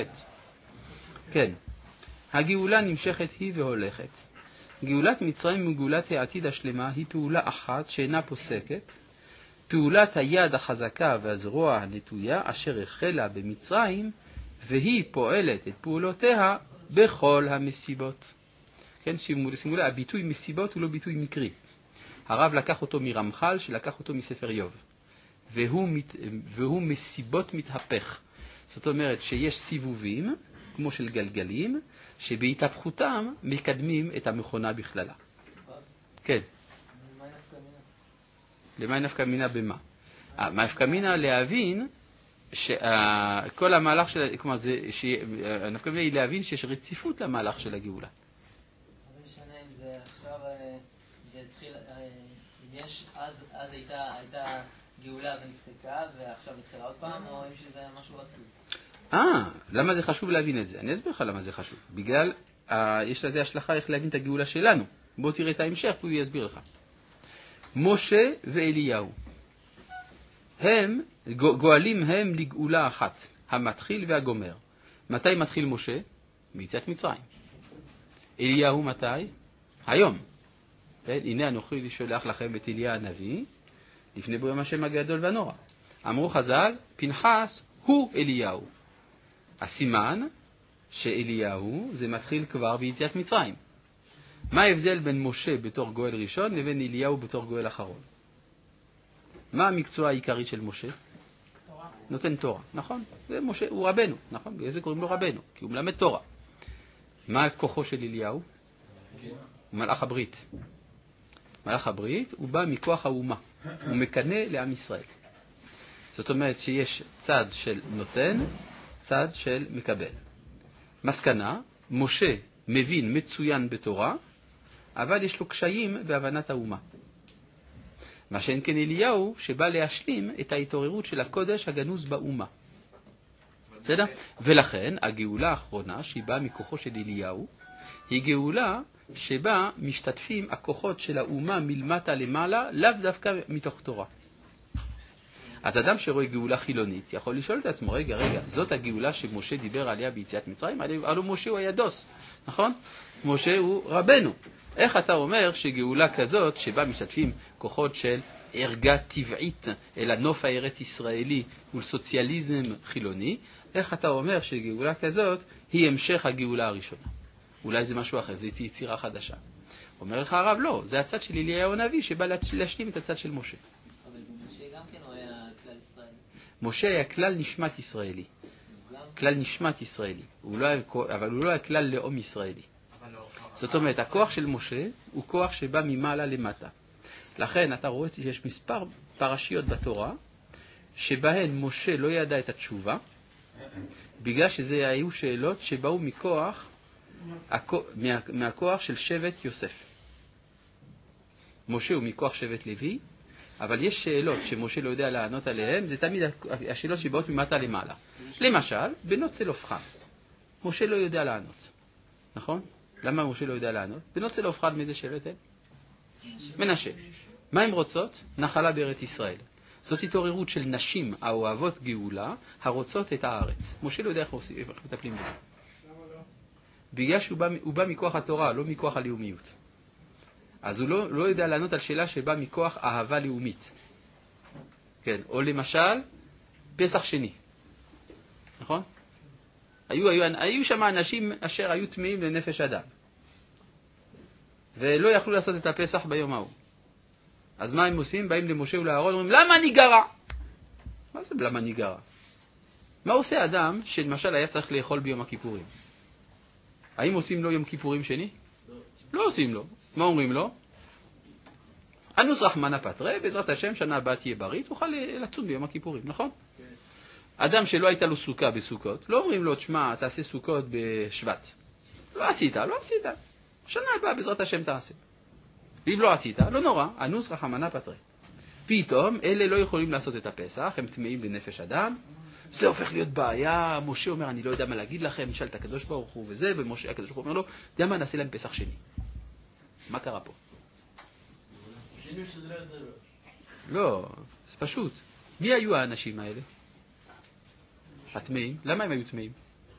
כן. הגאולה נמשכת היא והולכת. גאולת מצרים וגאולת העתיד השלמה היא פעולה אחת שאינה פוסקת. פעולת היד החזקה והזרוע הנטויה אשר החלה במצרים, והיא פועלת את פעולותיה בכל המסיבות. כן, שימו לב, הביטוי מסיבות הוא לא ביטוי מקרי. הרב לקח אותו מרמח"ל, שלקח אותו מספר איוב. והוא, והוא מסיבות מתהפך. זאת אומרת שיש סיבובים, כמו של גלגלים, שבהתהפכותם מקדמים את המכונה בכללה. כן. למה נפקא מינה במה? מה נפקא מינה להבין שכל המהלך של, כלומר, זה, הנפקא מינה היא להבין שיש רציפות למהלך של הגאולה. מה זה משנה אם זה עכשיו, זה התחיל, אם יש, אז, אז הייתה, הייתה גאולה ונפסקה, ועכשיו התחילה עוד פעם, או אם שזה משהו רצוף? אה, למה זה חשוב להבין את זה? אני אסביר לך למה זה חשוב. בגלל, אה, יש לזה השלכה איך להבין את הגאולה שלנו. בוא תראה את ההמשך, הוא יסביר לך. משה ואליהו. הם, גואלים הם לגאולה אחת, המתחיל והגומר. מתי מתחיל משה? ביציאת מצרים. אליהו מתי? היום. הנה אנוכי שולח לכם את אליה הנביא, לפני בו יום השם הגדול והנורא. אמרו חז"ל, פנחס הוא אליהו. הסימן שאליהו זה מתחיל כבר ביציאת מצרים. מה ההבדל בין משה בתור גואל ראשון לבין אליהו בתור גואל אחרון? מה המקצוע העיקרי של משה? תורה. נותן תורה, נכון? זה משה, הוא רבנו, נכון? בגלל זה קוראים לו רבנו, כי הוא מלמד תורה. מה כוחו של אליהו? הוא מלאך הברית. מלאך הברית הוא בא מכוח האומה, הוא מקנה לעם ישראל. זאת אומרת שיש צד של נותן, צד של מקבל. מסקנה, משה מבין מצוין בתורה, אבל יש לו קשיים בהבנת האומה. מה שאין כן אליהו שבא להשלים את ההתעוררות של הקודש הגנוז באומה. בסדר? ולכן הגאולה האחרונה שהיא באה מכוחו של אליהו, היא גאולה שבה משתתפים הכוחות של האומה מלמטה למעלה, לאו דווקא מתוך תורה. אז אדם שרואה גאולה חילונית יכול לשאול את עצמו, רגע, רגע, זאת הגאולה שמשה דיבר עליה ביציאת מצרים? הלוא משה הוא היה דוס, נכון? משה הוא רבנו. איך אתה אומר שגאולה כזאת, שבה משתתפים כוחות של ערגה טבעית אל הנוף הארץ ישראלי ולסוציאליזם חילוני, איך אתה אומר שגאולה כזאת היא המשך הגאולה הראשונה? אולי זה משהו אחר, זה יצירה חדשה. אומר לך הרב, לא, זה הצד של אליהו הנביא שבא להשלים את הצד של משה. אבל משה גם כן הוא היה כלל ישראלי. משה היה כלל נשמת ישראלי. כלל נשמת ישראלי. הוא לא היה, אבל הוא לא היה כלל לאום ישראלי. זאת אומרת, הכוח של משה הוא כוח שבא ממעלה למטה. לכן אתה רואה שיש מספר פרשיות בתורה שבהן משה לא ידע את התשובה, בגלל שזה היו שאלות שבאו מכוח, מה, מהכוח של שבט יוסף. משה הוא מכוח שבט לוי, אבל יש שאלות שמשה לא יודע לענות עליהן, זה תמיד השאלות שבאות ממטה למעלה. למשל, בנות צלופחד. משה לא יודע לענות. נכון? למה משה לא יודע לענות? בנות צלופחד מאיזה שבט הם? מנשה. מה הן רוצות? נחלה בארץ ישראל. זאת התעוררות של נשים האוהבות גאולה, הרוצות את הארץ. משה לא יודע איך, עושים, איך מטפלים בזה. בגלל שהוא בא, הוא בא מכוח התורה, לא מכוח הלאומיות. אז הוא לא, לא יודע לענות על שאלה שבא מכוח אהבה לאומית. כן, או למשל, פסח שני. נכון? היו, היו, היו שם אנשים אשר היו טמאים לנפש אדם. ולא יכלו לעשות את הפסח ביום ההוא. אז מה הם עושים? באים למשה ולאהרון, אומרים, למה אני גרה? מה זה למה אני גרה? מה עושה אדם שלמשל היה צריך לאכול ביום הכיפורים? האם עושים לו יום כיפורים שני? לא. לא עושים לו. מה אומרים לו? אנוס רחמנא פטרי, בעזרת השם שנה הבאה תהיה בריא, תוכל לצום ביום הכיפורים, נכון? כן. אדם שלא הייתה לו סוכה בסוכות, לא אומרים לו, תשמע, תעשה סוכות בשבט. לא עשית, לא עשית. שנה הבאה בעזרת השם תעשה. ואם לא עשית, לא נורא, אנוס רחמנא פטרי. פתאום אלה לא יכולים לעשות את הפסח, הם טמאים לנפש אדם, זה הופך להיות בעיה, משה אומר, אני לא יודע מה להגיד לכם, נשאל את הקדוש ברוך הוא וזה, ומשה הקדוש ברוך הוא אומר לו, יודע מה, נעשה להם פסח שני. מה קרה פה? לא, זה פשוט. מי היו האנשים האלה? הטמאים? למה הם היו טמאים?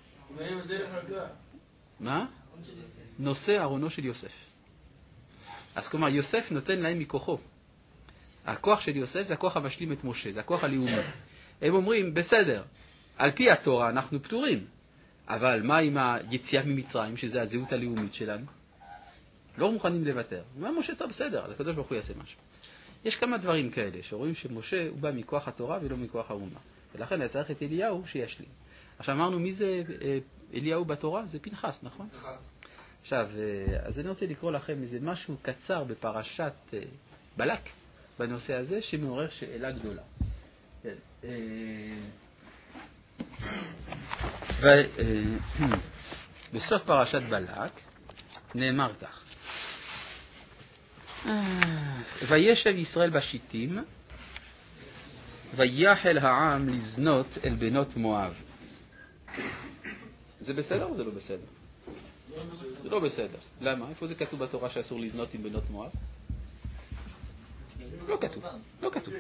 מה? נושא ארונו של יוסף. אז כלומר, יוסף נותן להם מכוחו. הכוח של יוסף זה הכוח המשלים את משה, זה הכוח הלאומי. הם אומרים, בסדר, על פי התורה אנחנו פטורים, אבל מה עם היציאה ממצרים, שזה הזהות הלאומית שלנו? לא מוכנים לוותר. מה משה טוב, בסדר, אז הקדוש ברוך הוא יעשה משהו. יש כמה דברים כאלה, שרואים שמשה הוא בא מכוח התורה ולא מכוח האומה. ולכן היה צריך את אליהו שישלים. עכשיו אמרנו, מי זה אליהו בתורה? זה פנחס, נכון? פנחס. עכשיו, אז אני רוצה לקרוא לכם איזה משהו קצר בפרשת בלק, בנושא הזה, שמעורר שאלה גדולה. כן. בסוף פרשת בלק נאמר כך: וישב ישראל בשיטים ויחל העם לזנות אל בנות מואב. זה בסדר או זה לא בסדר? זה לא בסדר. למה? איפה זה כתוב בתורה שאסור לזנות עם בנות מואב? לא כתוב. לא כתוב.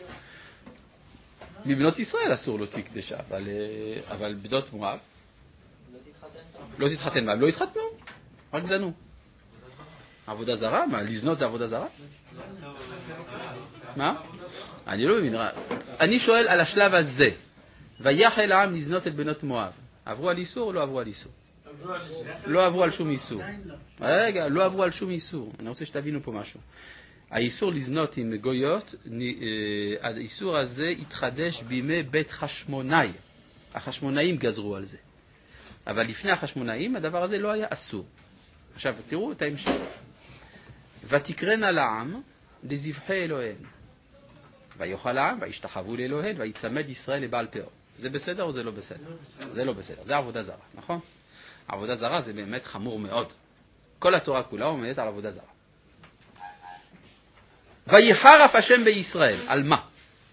מבנות ישראל אסור לא תהיה קדשה, אבל, אבל בנות מואב לא תתחתן. מה? הם לא התחתנו, רק זנו. עבודה זרה? מה? לזנות זה עבודה זרה? מה? אני לא מבין. אני שואל על השלב הזה. ויחל העם לזנות את בנות מואב. עברו על איסור או לא עברו על איסור? לא עברו על שום איסור. רגע, לא עברו על שום איסור. אני רוצה שתבינו פה משהו. האיסור לזנות עם גויות, האיסור הזה התחדש בימי בית חשמונאי. החשמונאים גזרו על זה. אבל לפני החשמונאים הדבר הזה לא היה אסור. עכשיו, תראו את ההמשך. ותקרנה לעם לזבחי אלוהיהם. ויאכל העם, וישתחוו לאלוהיהם, ויצמד ישראל לבעל פאור. זה בסדר או זה לא בסדר? זה לא בסדר. זה עבודה זרה, נכון? עבודה זרה זה באמת חמור מאוד. כל התורה כולה עומדת על עבודה זרה. ויחרף השם בישראל. על מה?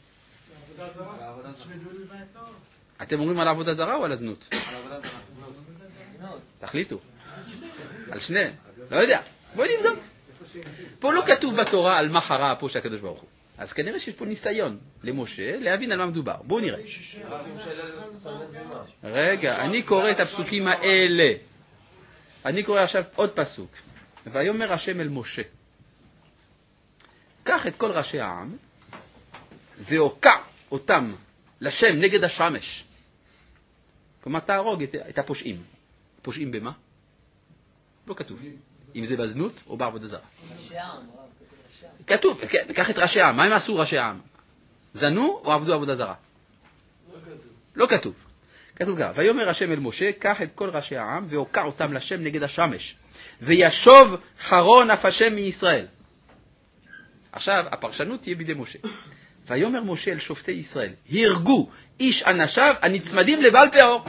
אתם אומרים על עבודה זרה או על הזנות? על עבודה זרה. תחליטו. על שניהם. לא יודע. בואי נבדוק. פה לא כתוב בתורה על מה חרה פה של הקדוש ברוך הוא. אז כנראה שיש פה ניסיון למשה להבין על מה מדובר. בואו נראה. רגע, אני קורא את הפסוקים האלה. אני קורא עכשיו עוד פסוק. ויאמר השם אל משה, קח את כל ראשי העם והוקע אותם לשם נגד השמש. כלומר, תהרוג את, את הפושעים. פושעים במה? לא כתוב. אם זה בזנות או בעבודה זרה. ראשי העם. כתוב, כן, קח את ראשי העם. מה הם עשו ראשי העם? זנו או עבדו עבודה זרה? לא כתוב. כתוב כך, ויאמר השם אל משה, קח את כל ראשי העם והוקע אותם לשם נגד השמש, וישוב חרון אף השם מישראל. עכשיו, הפרשנות תהיה בידי משה. ויאמר משה אל שופטי ישראל, הרגו איש אנשיו הנצמדים לבעל פאור.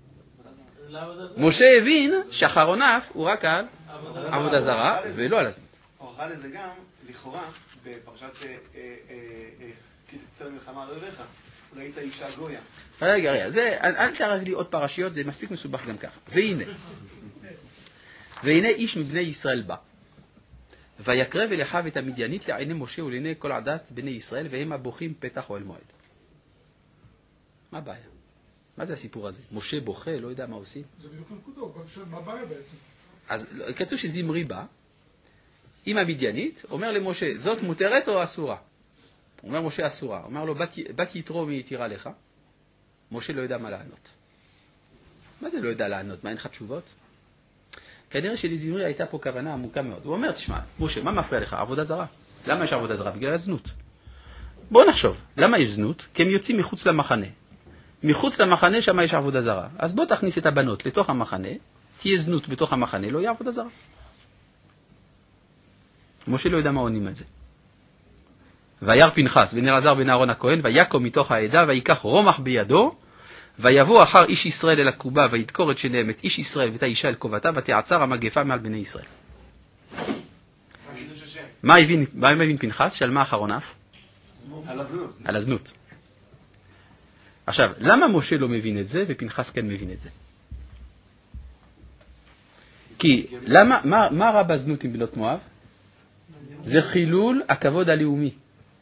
משה הבין שהחרון אף הוא רק על עבודה זרה ולא על הזנות. הוכחה לזה גם, לכאורה, בפרשת כי תצא למלחמה על אויביך, ראית אישה גויה. רגע, רגע, זה, אל תרג לי עוד פרשיות, זה מספיק מסובך גם כך. והנה, והנה איש מבני ישראל בא, ויקרב אל אחיו את המדיינית לעיני משה ולעיני כל עדת בני ישראל, והם הבוכים פתח אוהל מועד. מה הבעיה? מה זה הסיפור הזה? משה בוכה, לא יודע מה עושים. זה בדיוק נקודו, מה הבעיה בעצם? אז כתוב שזמרי בא, עם המדיינית, אומר למשה, זאת מותרת או אסורה? הוא אומר משה אסורה, אומר לו, בת יתרו מי יתירה לך? משה לא יודע מה לענות. מה זה לא יודע לענות? מה, אין לך תשובות? כנראה שלזמרי הייתה פה כוונה עמוקה מאוד. הוא אומר, תשמע, משה, מה מפריע לך? עבודה זרה. למה יש עבודה זרה? בגלל הזנות. בואו נחשוב, למה יש זנות? כי הם יוצאים מחוץ למחנה. מחוץ למחנה שם יש עבודה זרה. אז בוא תכניס את הבנות לתוך המחנה, תהיה זנות בתוך המחנה, לא יהיה עבודה זרה. משה לא יודע מה עונים על זה. וירא פנחס בן אלעזר בן אהרון הכהן, ויקום מתוך העדה, ויקח רומח בידו, ויבוא אחר איש ישראל אל הקובה, וידקור את שניהם, את איש ישראל ואת האישה אל קובתה, ותעצר המגפה מעל בני ישראל. מה הבין, מה הבין פנחס? שעל מה אחרון אף? על הזנות. על הזנות. עכשיו, למה משה לא מבין את זה, ופנחס כן מבין את זה? כי, למה, מה, מה רע בזנות עם בנות מואב? זה חילול הכבוד הלאומי.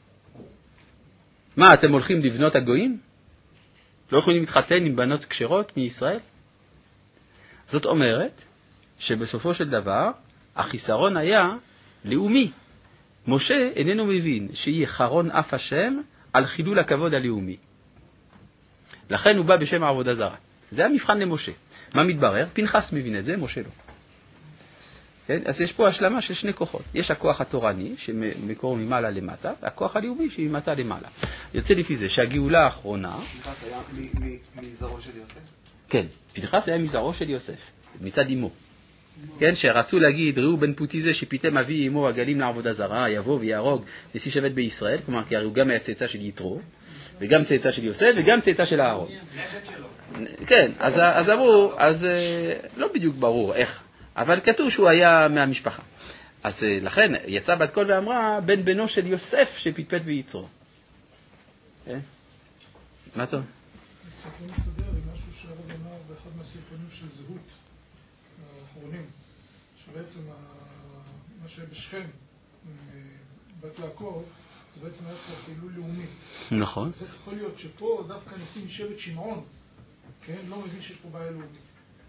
מה, אתם הולכים לבנות הגויים? לא יכולים להתחתן עם בנות כשרות מישראל? זאת אומרת שבסופו של דבר החיסרון היה לאומי. משה איננו מבין שיהיה חרון אף השם על חילול הכבוד הלאומי. לכן הוא בא בשם העבודה זרה. זה המבחן למשה. מה מתברר? פנחס מבין את זה, משה לא. כן? אז יש פה השלמה של שני כוחות. יש הכוח התורני, שמקורו ממעלה למטה, והכוח הלאומי שממטה למעלה. יוצא לפי זה שהגאולה האחרונה... פנחס היה מזרעו של יוסף? כן, פנחס היה מזרעו של יוסף, מצד אמו. כן, שרצו להגיד, ראו בן פוטי זה שפיתם אבי אמו הגלים לעבודה זרה, יבוא ויהרוג נשיא שבט בישראל, כלומר, כי הרי הוא גם היה צאצא של יתרו, וגם צאצא של יוסף, וגם צאצא של אהרון. נכד שלו. כן, אז, אז אמרו, אז לא בדיוק ברור איך, אבל כתוב שהוא היה מהמשפחה. אז לכן יצא בת קול ואמרה, בן בנו של יוסף שפטפט ויצרו. כן? מה טוב? קצת לא מסתדר לי משהו שהרב אמר באחד מהסרטונים של זהות האחרונים, שבעצם מה שהיה בשכם, בת יעקב, זה בעצם היה פה פעילות לאומי. נכון. אז איך יכול להיות שפה דווקא נשיא משבט שמעון, כן, לא מבין שיש פה בעיה לאומית.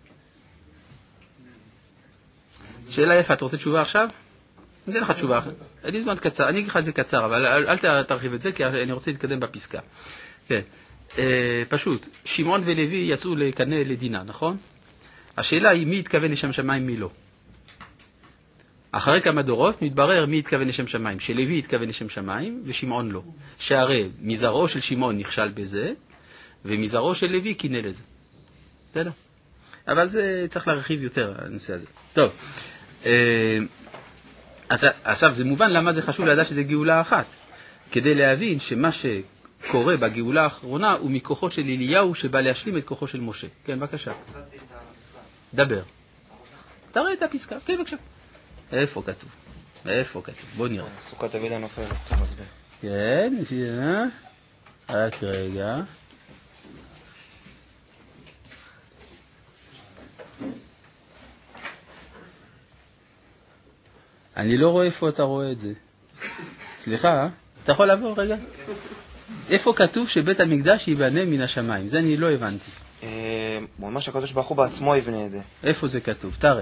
שאלה יפה, אתה רוצה תשובה עכשיו? אני אתן לך תשובה אחת. אין לי זמן קצר, אני אגיד לך את זה קצר, אבל אל תרחיב את זה, כי אני רוצה להתקדם בפסקה. כן. פשוט, שמעון ולוי יצאו לקנה לדינה, נכון? השאלה היא מי התכוון לשם שמיים, מי לא. אחרי כמה דורות מתברר מי התכוון לשם שמיים, שלוי התכוון לשם שמיים ושמעון לא. שהרי מזרעו של שמעון נכשל בזה, ומזרעו של לוי קינא לזה. בסדר? אבל זה צריך להרחיב יותר, הנושא הזה. טוב, אז עכשיו זה מובן למה זה חשוב לדעת שזה גאולה אחת. כדי להבין שמה שקורה בגאולה האחרונה הוא מכוחו של אליהו שבא להשלים את כוחו של משה. כן, בבקשה. דבר. תראה את הפסקה. כן, בבקשה. איפה כתוב? איפה כתוב? בוא נראה. סוכת אבידה נופלת, אתה מסביר. כן, שנייה. רק רגע. אני לא רואה איפה אתה רואה את זה. סליחה, אתה יכול לעבור רגע? איפה כתוב שבית המקדש ייבנה מן השמיים? זה אני לא הבנתי. הוא אומר שהקדוש ברוך הוא בעצמו יבנה את זה. איפה זה כתוב? תראה.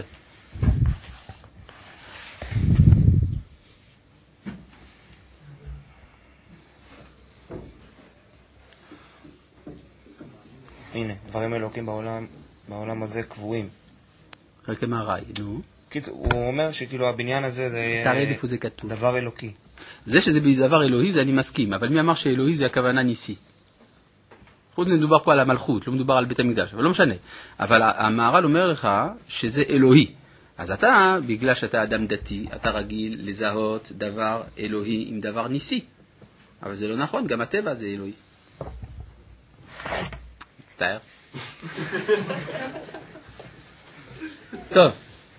הנה, דברים אלוקים בעולם, בעולם הזה קבועים. רק מה ראי, נו. הוא אומר שכאילו הבניין הזה זה איפה זה כתוב. דבר אלוקי. זה שזה דבר אלוהי זה אני מסכים, אבל מי אמר שאלוהי זה הכוונה ניסי? חוץ מדובר פה על המלכות, לא מדובר על בית המקדש, אבל לא משנה. אבל המהר"ל אומר לך שזה אלוהי. אז אתה, בגלל שאתה אדם דתי, אתה רגיל לזהות דבר אלוהי עם דבר ניסי. אבל זה לא נכון, גם הטבע זה אלוהי. מצטער. טוב.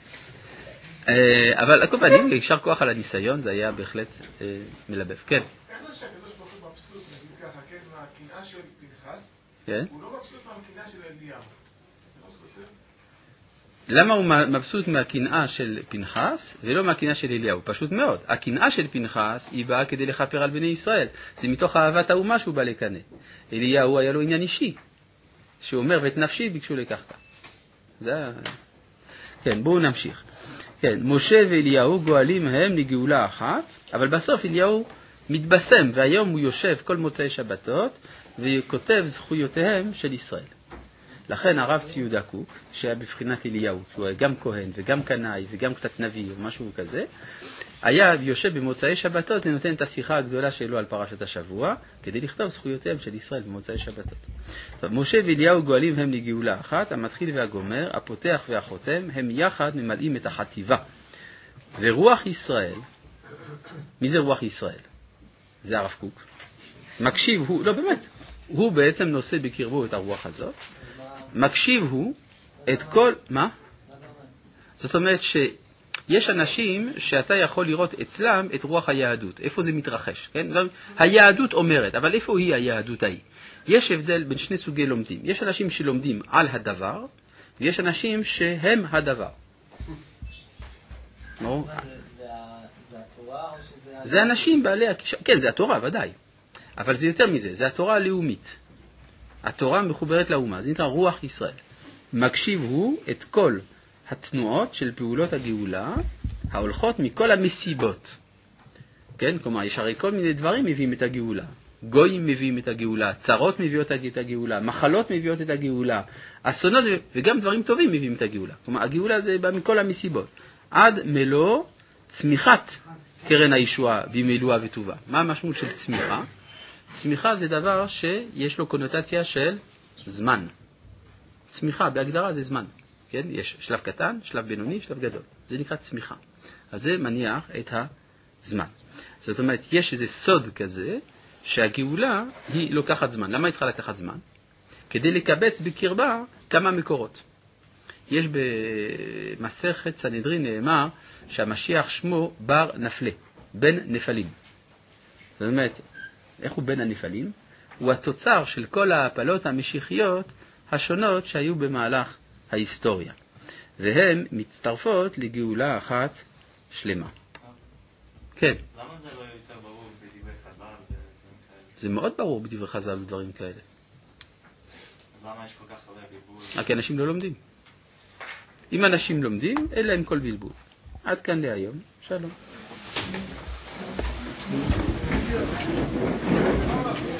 אבל הכל פעמים, יישר כוח על הניסיון, זה היה בהחלט מלבב. כן. איך זה שהקדוש ברוך הוא מבסוט, נגיד ככה, כן, מהקנאה של פנחס, כן? הוא לא מבסוט מהקנאה של אליהו. זה לא סותר? למה הוא מבסוט מהקנאה של פנחס ולא מהקנאה של אליהו? פשוט מאוד. הקנאה של פנחס היא באה כדי לכפר על בני ישראל. זה מתוך אהבת האומה שהוא בא לקנא. אליהו היה לו עניין אישי, שהוא אומר, ואת נפשי ביקשו לקחת. זה... כן, בואו נמשיך. כן, משה ואליהו גואלים הם לגאולה אחת, אבל בסוף אליהו מתבשם, והיום הוא יושב כל מוצאי שבתות, וכותב זכויותיהם של ישראל. לכן הרב צבי יהודה קוק, שהיה בבחינת אליהו, שהוא היה גם כהן וגם קנאי וגם קצת נביא או משהו כזה, היה יושב במוצאי שבתות ונותן את השיחה הגדולה שלו על פרשת השבוע, כדי לכתוב זכויותיהם של ישראל במוצאי שבתות. טוב, משה ואליהו גואלים הם לגאולה אחת, המתחיל והגומר, הפותח והחותם, הם יחד ממלאים את החטיבה. ורוח ישראל, מי זה רוח ישראל? זה הרב קוק. מקשיב הוא, לא באמת, הוא בעצם נושא בקרבו את הרוח הזאת, מקשיב הוא את כל, מה? זאת אומרת ש... יש אנשים שאתה יכול לראות אצלם את רוח היהדות, איפה זה מתרחש, כן? היהדות אומרת, אבל איפה היא היהדות ההיא? יש הבדל בין שני סוגי לומדים. יש אנשים שלומדים על הדבר, ויש אנשים שהם הדבר. זה אנשים בעלי, כן, זה התורה, ודאי. אבל זה יותר מזה, זה התורה הלאומית. התורה מחוברת לאומה, זה נקרא רוח ישראל. מקשיב הוא את כל התנועות של פעולות הגאולה, ההולכות מכל המסיבות. כן? כלומר, יש הרי כל מיני דברים מביאים את הגאולה. גויים מביאים את הגאולה, צרות מביאות את הגאולה, מחלות מביאות את הגאולה, אסונות וגם דברים טובים מביאים את הגאולה. כלומר, הגאולה זה בא מכל המסיבות. עד מלוא צמיחת קרן הישועה במילואה וטובה. מה המשמעות של צמיחה? צמיחה זה דבר שיש לו קונוטציה של זמן. צמיחה בהגדרה זה זמן. כן? יש שלב קטן, שלב בינוני, שלב גדול. זה נקרא צמיחה. אז זה מניח את הזמן. זאת אומרת, יש איזה סוד כזה שהגאולה היא לוקחת זמן. למה היא צריכה לקחת זמן? כדי לקבץ בקרבה כמה מקורות. יש במסכת סנהדרין נאמר שהמשיח שמו בר נפלה, בן נפלים. זאת אומרת, איך הוא בן הנפלים? הוא התוצר של כל ההפלות המשיחיות השונות שהיו במהלך ההיסטוריה. והן מצטרפות לגאולה אחת שלמה. כן. למה זה לא יותר ברור בדברי חז"ל ודברים כאלה? זה מאוד ברור בדברי חז"ל ודברים כאלה. אז למה יש כל כך הרבה בלבול? רק אנשים לא לומדים. אם אנשים לומדים, אין להם כל בלבול. עד כאן להיום. שלום.